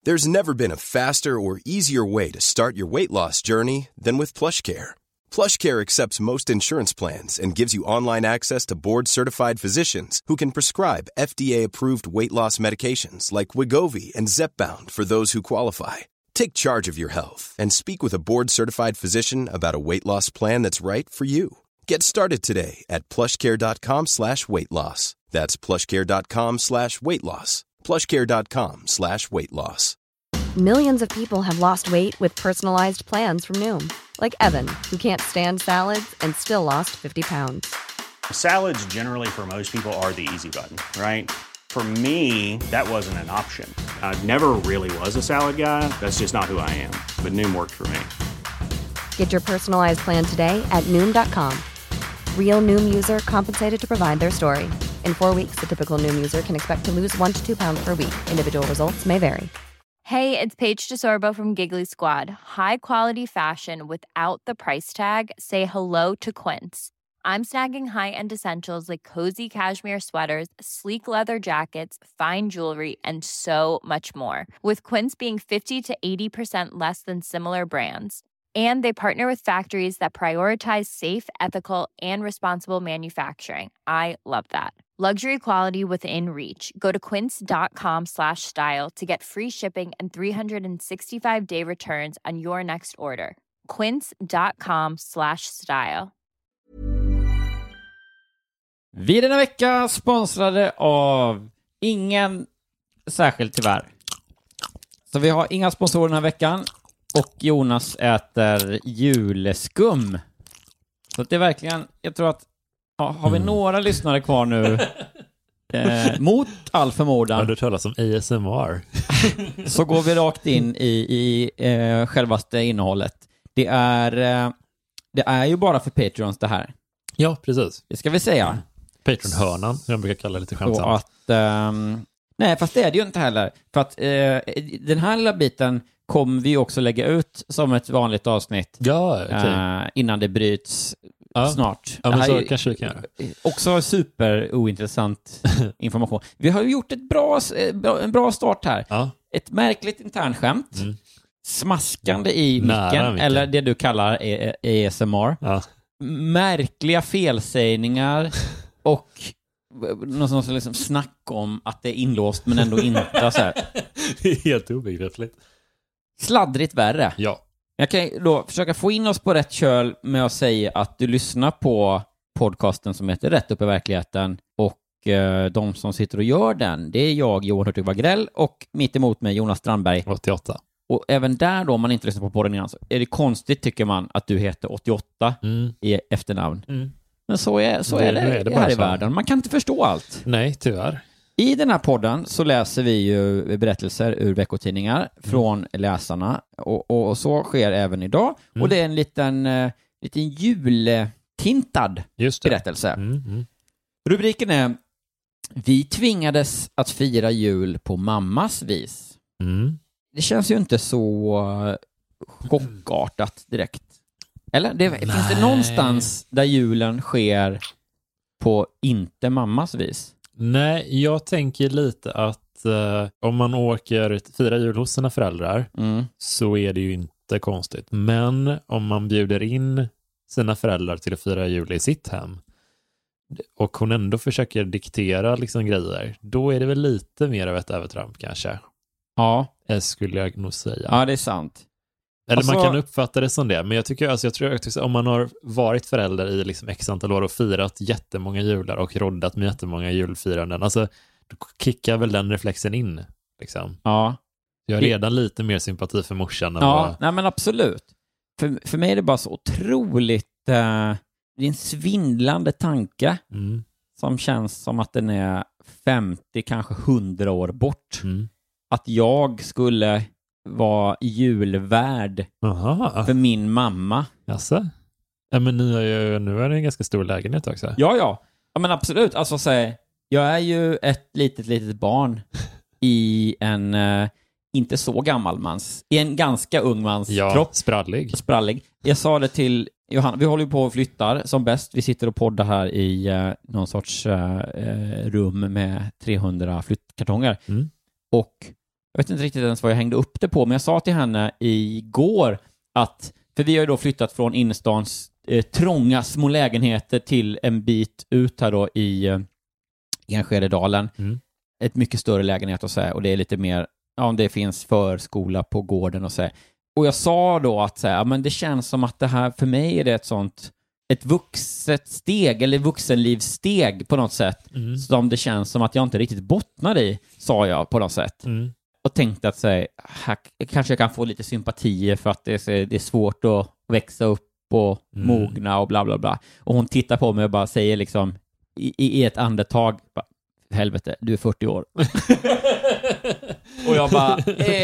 There's never been a faster or easier way to start your weight loss journey than with PlushCare. PlushCare accepts most insurance plans and gives you online access to board-certified physicians who can prescribe FDA-approved weight loss medications like Wegovy and Zepbound for those who qualify. Take charge of your health and speak with a board-certified physician about a weight loss plan that's right for you. Get started today at plushcare.com/weightloss. That's plushcare.com/weightloss. plushcare.com/weightloss. Millions of people have lost weight with personalized plans from Noom. Like Evan, who can't stand salads and still lost 50 pounds. Salads generally for most people are the easy button, right? For me, that wasn't an option. I never really was a salad guy. That's just not who I am. But Noom worked for me. Get your personalized plan today at Noom.com. Real Noom user compensated to provide their story. In 4 weeks, the typical Noom user can expect to lose 1 to 2 pounds per week. Individual results may vary. Hey, it's Paige DeSorbo from Giggly Squad. High quality fashion without the price tag. Say hello to Quince. I'm snagging high-end essentials like cozy cashmere sweaters, sleek leather jackets, fine jewelry, and so much more. With Quince being 50 to 80% less than similar brands. And they partner with factories that prioritize safe, ethical, and responsible manufacturing. I love that. Luxury quality within reach. Go to quince.com/style to get free shipping and 365-day returns on your next order. Quince.com/style. Vi är denna vecka sponsrade av ingen särskilt tyvärr. Så vi har inga sponsorer den här veckan. Och Jonas äter juleskum. Så det är verkligen, jag tror att har vi några lyssnare kvar nu mot all förmodan. Har du talat om ASMR? Så går vi rakt in i självaste innehållet. Det är ju bara för Patreons det här. Ja, precis. Det ska vi säga. Patreon-hörnan, jag brukar kalla det lite skämtsamt. Att, nej, fast det är det ju inte heller. För att den här lilla biten kommer vi också lägga ut som ett vanligt avsnitt. Ja, okay. Innan det bryts snart. Ja, men så kanske vi kan göra. Också super ointressant information. Vi har ju gjort en bra start här. Ja. Ett märkligt internskämt. Smaskande i micken. Eller det du kallar ASMR. Ja. Märkliga felsägningar. Och någon sån liksom snack om att det är inlåst men ändå inte. Så här. Det är helt obegripligt. Sladdrigt värre. Ja. Jag kan då försöka få in oss på rätt köl med att säga att du lyssnar på podcasten som heter Rätt upp i verkligheten. Och de som sitter och gör den, det är jag, Johan Hurtig Wagrell, och mitt emot mig Jonas Strandberg. 88. Och även där då, om man inte lyssnar på podden innan, så är det konstigt tycker man att du heter 88 i efternamn. Men så är det här i världen. Man kan inte förstå allt. Nej, tyvärr. I den här podden så läser vi ju berättelser ur veckotidningar från läsarna. Och så sker även idag. Och det är en liten jultintad berättelse. Rubriken är: Vi tvingades att fira jul på mammas vis. Det känns ju inte så chockartat direkt. Eller? Finns det någonstans där julen sker på inte mammas vis? Nej, jag tänker lite att om man åker fira jul hos sina föräldrar så är det ju inte konstigt. Men om man bjuder in sina föräldrar till att fira jul i sitt hem och hon ändå försöker diktera liksom grejer, då är det väl lite mer av ett övertramp kanske. Ja. Det skulle jag nog säga. Ja, det är sant. Eller man kan uppfatta det som det. Men jag tror att om man har varit förälder i liksom x antal år och firat jättemånga jular och roddat med jättemånga julfiranden, alltså då kickar väl den reflexen in liksom. Ja. Jag har redan lite mer sympati för morsan. Nej men absolut. För mig är det bara så otroligt det är en svindlande tanke som känns som att den är 50, kanske 100 år bort. Att jag skulle vara julvärd för min mamma. Jaså? Ja, men nu är det en ganska stor lägenhet också. Ja, men absolut. Alltså jag är ju ett litet barn i en inte så gammal mans, i en ganska ung mans kropp. Sprallig. Jag sa det till Johanna, vi håller ju på och flyttar som bäst. Vi sitter och poddar här i någon sorts rum med 300 flyttkartonger. Och jag vet inte riktigt ens vad jag hängde upp det på, men jag sa till henne igår att, för vi har ju då flyttat från innerstans trånga små lägenheter till en bit ut här då i Enskededalen. Ett mycket större lägenhet och så här, och det är lite mer, ja, det finns förskola på gården och så här. Och jag sa då att så här, men det känns som att det här, för mig är det ett vuxet steg eller vuxenlivssteg på något sätt, som det känns som att jag inte riktigt bottnar i, sa jag på något sätt. Och tänkte att här, kanske jag kan få lite sympatier för att det är svårt att växa upp och mogna och bla bla bla. Och hon tittar på mig och bara säger liksom i ett andetag, helvete, du är 40 år. Och jag bara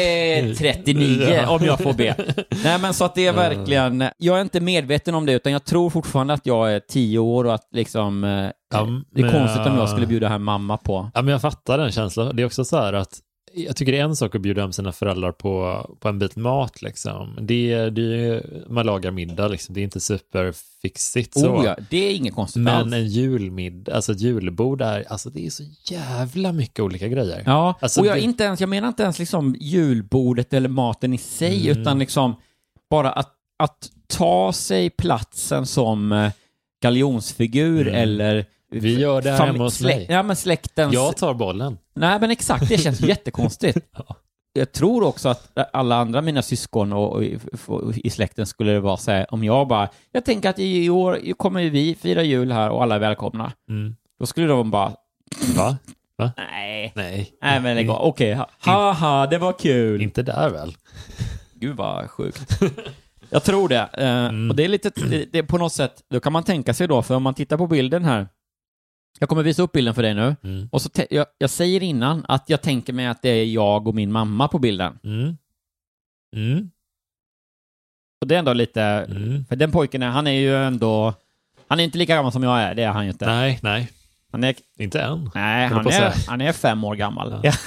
39 om jag får be. Nej, men så att det är verkligen, jag är inte medveten om det, utan jag tror fortfarande att jag är 10 år och att liksom det är konstigt om jag skulle bjuda här mamma på. Ja, men jag fattar den känslan. Det är också så här att jag tycker det är en sak att bjuda hem sina föräldrar på en bit mat liksom. Det är man lagar middag liksom. Det är inte superfixigt så. Ja, det är inget konstigt. Men en julmiddag, alltså ett julbord där, alltså det är så jävla mycket olika grejer. Ja, alltså och jag menar inte ens liksom julbordet eller maten i sig, utan liksom bara att ta sig platsen som galjonsfigur eller vi gör det här hemma hos mig. Ja, men släktens... Jag tar bollen. Nej, men exakt, det känns jättekonstigt. Ja. Jag tror också att alla andra mina syskon och i släkten skulle det vara så här, om jag tänker att i år kommer vi fira jul här och alla är välkomna. Då skulle de bara... Va? Nej, men det går. Okej, haha, det var kul. Inte där väl? Gud vad sjukt. Jag tror det. Och det är lite, det är på något sätt, då kan man tänka sig då, för om man tittar på bilden här, jag kommer visa upp bilden för dig nu. Och så jag säger innan att jag tänker mig att det är jag och min mamma på bilden. Och det är ändå lite, för den pojken han är ju ändå, han är inte lika gammal som jag är, det är han ju inte. Nej. Han är inte än. Nej, han är 5 år gammal. Ja.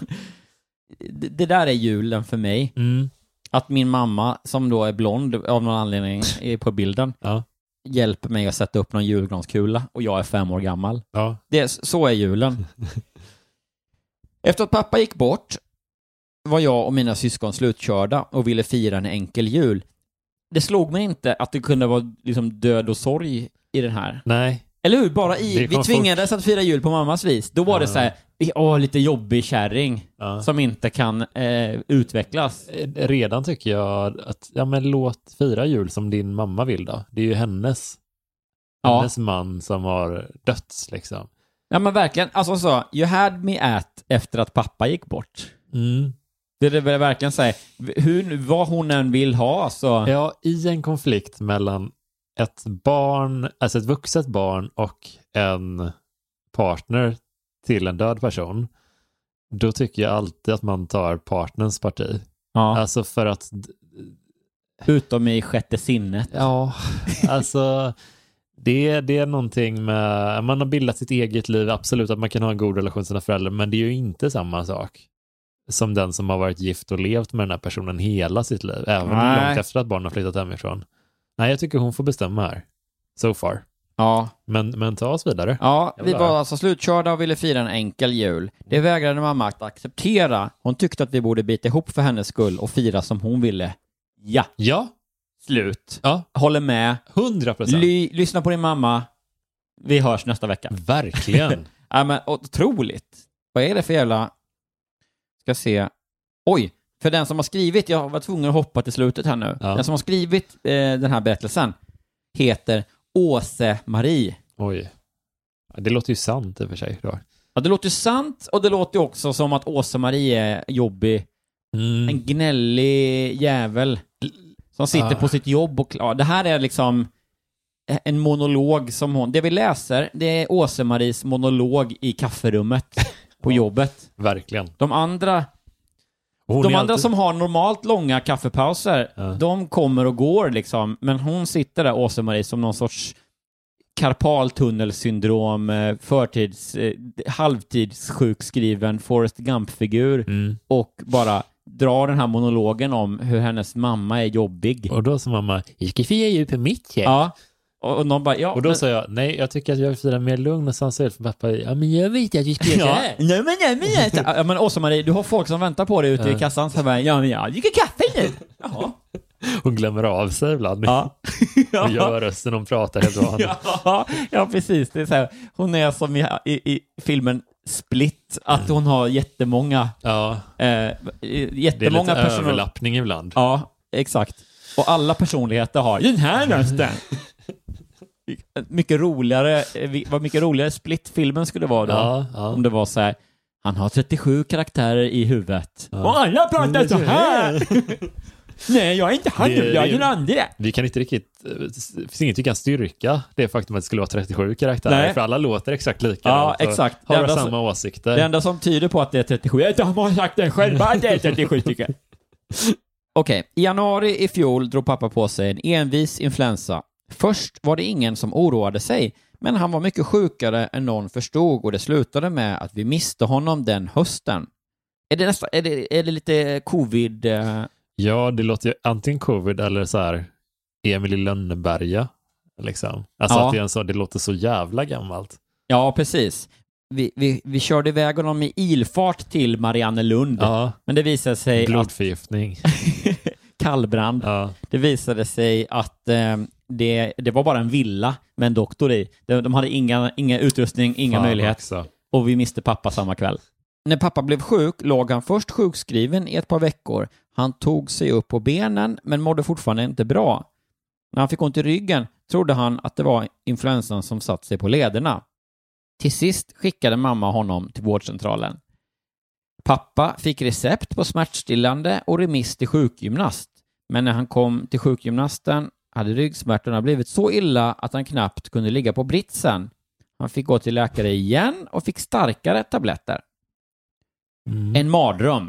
Det där är julen för mig. Att min mamma, som då är blond av någon anledning är på bilden, hjälper mig att sätta upp någon julgranskula och jag är 5 år gammal. Ja. Så är julen. Efter att pappa gick bort var jag och mina syskon slutkörda och ville fira en enkel jul. Det slog mig inte att det kunde vara liksom död och sorg i den här. Nej. Eller hur? Vi tvingades att fira jul på mammas vis. Då var det så här, lite jobbig kärring som inte kan utvecklas. Redan tycker jag att, låt fira jul som din mamma vill då. Det är ju hennes man som har dött liksom. Ja, men verkligen. Alltså så, you had me at efter att pappa gick bort. Det är väl verkligen så här, vad hon än vill ha så. Ja, i en konflikt mellan ett barn, alltså ett vuxet barn och en partner till en död person, då tycker jag alltid att man tar partners parti. Ja. Alltså för att... Utom i sjätte sinnet. Ja, alltså det är någonting med... Man har bildat sitt eget liv, absolut att man kan ha en god relation till sina föräldrar, men det är ju inte samma sak som den som har varit gift och levt med den här personen hela sitt liv, även långt efter att barnen har flyttat hemifrån. Nej, jag tycker hon får bestämma här. So far. Ja. Men ta oss vidare. Ja, vi var alltså slutkörda och ville fira en enkel jul. Det vägrade mamma att acceptera. Hon tyckte att vi borde bita ihop för hennes skull och fira som hon ville. Ja. Slut. Ja. Håller med. 100%. Lyssna på din mamma. Vi hörs nästa vecka. Verkligen. Ja, men otroligt. Vad är det för jävla... Ska se. Oj. För den som har skrivit, jag var tvungen att hoppa till slutet här nu. Ja. Den som har skrivit den här berättelsen heter Åse Marie. Oj. Det låter ju sant i och för sig då. Ja, det låter ju sant och det låter ju också som att Åse Marie är jobbig. En gnällig jävel som sitter på sitt jobb och det här är liksom en monolog som hon... Det vi läser, det är Åse Maries monolog i kafferummet på jobbet. Verkligen. De andra som har normalt långa kaffepauser, de kommer och går liksom. Men hon sitter där, Åse-Marie, som någon sorts karpaltunnelsyndrom, halvtidssjukskriven Forrest Gump-figur och bara drar den här monologen om hur hennes mamma är jobbig. Och då som mamma, jag ska fira ju på mitt sätt. Ja. Och någon bara, och då sa jag, nej, jag tycker att jag vill fira mer lugn och sensuellt för pappa. Ja, men jag vet att du ska göra det. Ja, men Åsa-Marie, du har folk som väntar på dig ute i kassan. Så bara, ja, men jag dricker kaffe nu. Jaha. Hon glömmer av sig ibland. Ja. Och gör rösten, hon pratar helt vanligt. Ja, precis. Det är så här, hon är som i filmen Split, att hon har jättemånga jättemånga det är lite överlappning ibland. Ja, exakt. Och alla personligheter har den här rösten. Mycket roligare, vad mycket roligare Split-filmen skulle vara då. Ja. Om det var så här, han har 37 karaktärer i huvudet. Ja. Och alla pratar så här. Nej, jag är inte han, jag är den andra. Vi kan inte riktigt, det finns inget vi kan styrka det faktum att det skulle vara 37 karaktärer. Nej. För alla låter exakt lika. Ja, exakt. Har samma åsikter. Det enda som tyder på att det är 37 är att de har sagt det själva att det är 37 stycken. Okej, i januari i fjol drog pappa på sig en envis influensa. Först var det ingen som oroade sig, men han var mycket sjukare än någon förstod och det slutade med att vi miste honom den hösten. Är det lite covid? Ja, det låter ju antingen covid eller så här Emil i Lönneberga liksom. Alltså att det låter så jävla gammalt. Ja, precis. Vi körde iväg honom i ilfart till Mariannelund. Ja. Men det visade sig blodförgiftning. Kallbrand. Ja. Det visade sig att det var bara en villa med en doktor i. De hade inga utrustning, inga möjlighet. Också. Och vi miste pappa samma kväll. När pappa blev sjuk låg han först sjukskriven i ett par veckor. Han tog sig upp på benen men mådde fortfarande inte bra. När han fick ont i ryggen trodde han att det var influensan som satt sig på lederna. Till sist skickade mamma honom till vårdcentralen. Pappa fick recept på smärtstillande och remiss till sjukgymnast. Men när han kom till sjukgymnasten hade ryggsmärtorna blivit så illa att han knappt kunde ligga på britsen. Han fick gå till läkare igen och fick starkare tabletter. En mardröm.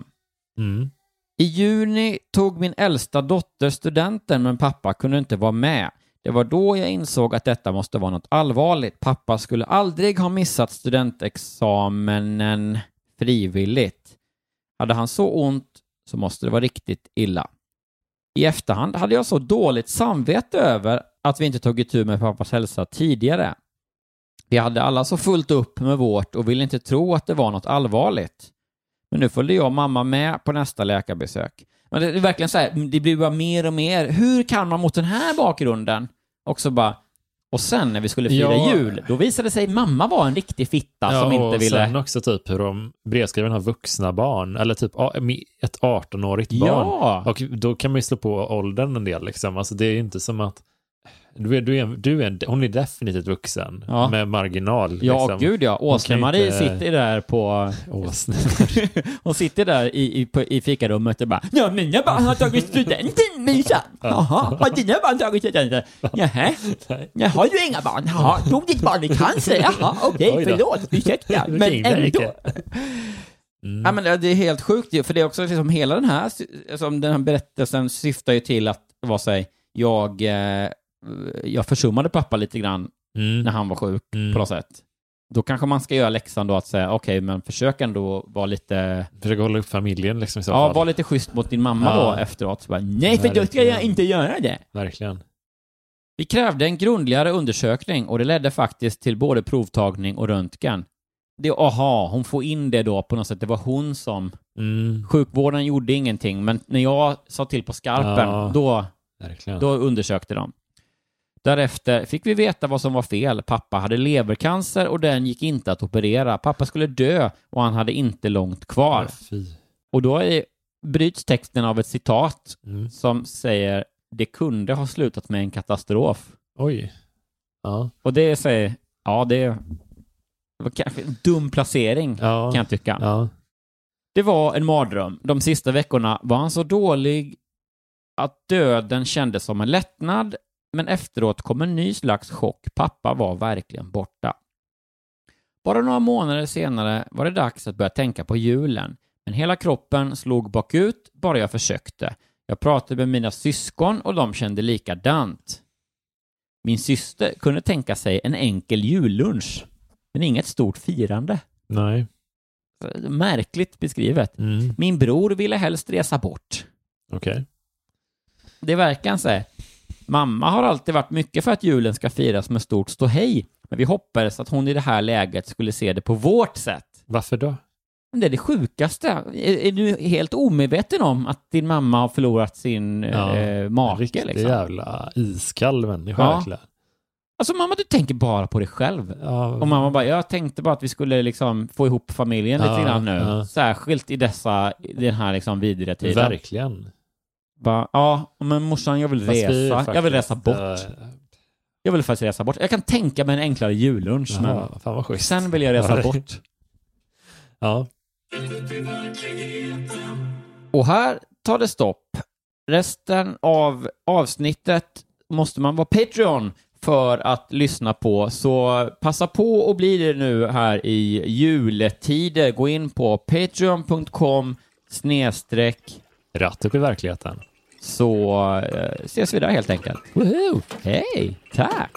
I juni tog min äldsta dotter studenten men pappa kunde inte vara med. Det var då jag insåg att detta måste vara något allvarligt. Pappa skulle aldrig ha missat studentexamen frivilligt. Hade han så ont så måste det vara riktigt illa. I efterhand hade jag så dåligt samvete över att vi inte tog itu med pappas hälsa tidigare. Vi hade alla så fullt upp med vårt och ville inte tro att det var något allvarligt. Men nu följde jag och mamma med på nästa läkarbesök. Men det är verkligen så här, det blir bara mer och mer. Hur kan man mot den här bakgrunden också bara... Och sen när vi skulle fira jul, då visade sig mamma var en riktig fitta som inte ville... Ja, och sen också typ hur de brevskriven har vuxna barn, eller typ ett 18-årigt barn. Ja. Och då kan man ju slå på åldern en del liksom. Alltså det är inte som att... hon är definitivt vuxen med marginal. Liksom. Ja, gud ja. Åsne-Marie sitter där på... Hon sitter där i fikarummet och bara ja, mina barn har tagit studenten, Misa. Jaha, har dina barn tagit studenten? Jaha, jag har ju inga barn. Jaha, tog ditt barn i cancer? Jaha, okej, förlåt, ursäkta. Men ändå... Ja, men det är helt sjukt, för det är också liksom hela den här berättelsen syftar ju till att vara sig jag försummade pappa lite grann när han var sjuk på något sätt. Då kanske man ska göra läxan då att säga okej, men försök ändå vara lite... Försök hålla upp familjen liksom i så fall. Ja, var lite schysst mot din mamma då efteråt. Så bara, nej, för då ska jag inte göra det. Verkligen. Vi krävde en grundligare undersökning och det ledde faktiskt till både provtagning och röntgen. Hon får in det då på något sätt. Det var hon som... Sjukvården gjorde ingenting, men när jag sa till på skarpen, då undersökte de. Därefter fick vi veta vad som var fel. Pappa hade levercancer och den gick inte att operera. Pappa skulle dö och han hade inte långt kvar. Och då bryts texten av ett citat som säger det kunde ha slutat med en katastrof. Oj. Ja. Och det säger, det var kanske en dum placering kan jag tycka. Ja. Det var en mardröm. De sista veckorna var han så dålig att döden kändes som en lättnad. Men efteråt kom en ny slags chock. Pappa var verkligen borta. Bara några månader senare var det dags att börja tänka på julen. Men hela kroppen slog bakut bara jag försökte. Jag pratade med mina syskon och de kände likadant. Min syster kunde tänka sig en enkel jullunch. Men inget stort firande. Nej. Märkligt beskrivet. Min bror ville helst resa bort. Okej. Det verkar så här. Mamma har alltid varit mycket för att julen ska firas med stort ståhej. Men vi hoppades att hon i det här läget skulle se det på vårt sätt. Varför då? Men det är det sjukaste. Är du helt omedveten om att din mamma har förlorat sin make? Riktigt liksom? Jävla iskall människa verkligen. Alltså mamma, du tänker bara på dig själv. Ja. Och mamma bara, jag tänkte bara att vi skulle liksom få ihop familjen lite grann nu. Ja. Särskilt i den här liksom vidriga tiden. Verkligen. Bara, men morsan, jag vill resa. Jag vill resa bort. Jag vill faktiskt resa bort. Jag kan tänka mig en enklare jullunch. Men fan vad schysst. Sen vill jag resa bort. Ja. Och här tar det stopp. Resten av avsnittet måste man vara Patreon för att lyssna på. Så passa på och bli det nu här i juletider. Gå in på patreon.com/Rätt upp i verkligheten. Så ses vi där helt enkelt. Woohoo! Hej! Tack!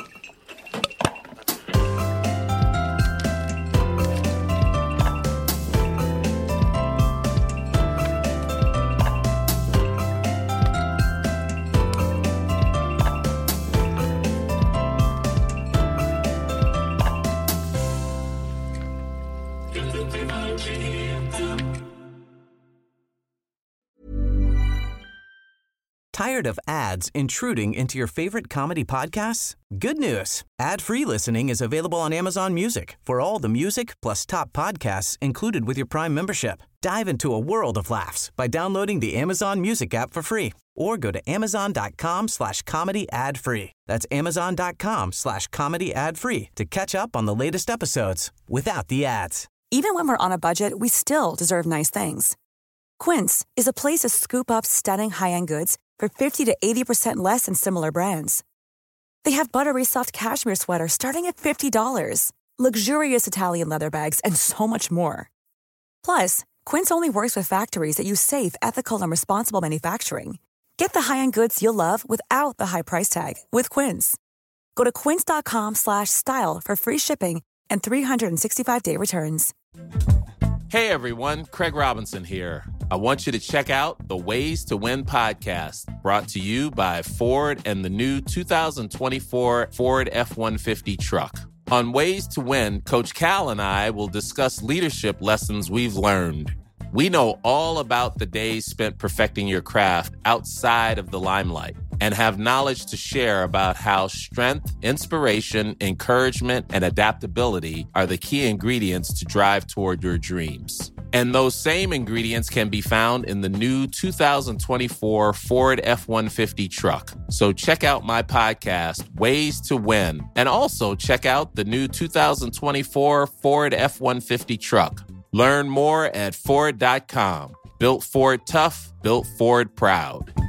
Tired of ads intruding into your favorite comedy podcasts? Good news. Ad-free listening is available on Amazon Music for all the music plus top podcasts included with your Prime membership. Dive into a world of laughs by downloading the Amazon Music app for free or go to amazon.com/comedy ad-free. That's amazon.com/comedy ad-free to catch up on the latest episodes without the ads. Even when we're on a budget, we still deserve nice things. Quince is a place to scoop up stunning high-end goods for 50 to 80% less than similar brands. They have buttery soft cashmere sweaters starting at $50, luxurious Italian leather bags, and so much more. Plus, Quince only works with factories that use safe, ethical, and responsible manufacturing. Get the high-end goods you'll love without the high price tag with Quince. Go to quince.com/style for free shipping and 365-day returns. Hey everyone, Craig Robinson here. I want you to check out the Ways to Win podcast, brought to you by Ford and the new 2024 Ford F-150 truck. On Ways to Win, Coach Cal and I will discuss leadership lessons we've learned. We know all about the days spent perfecting your craft outside of the limelight and have knowledge to share about how strength, inspiration, encouragement, and adaptability are the key ingredients to drive toward your dreams. And those same ingredients can be found in the new 2024 Ford F-150 truck. So check out my podcast, Ways to Win, and also check out the new 2024 Ford F-150 truck. Learn more at Ford.com. Built Ford tough, built Ford proud.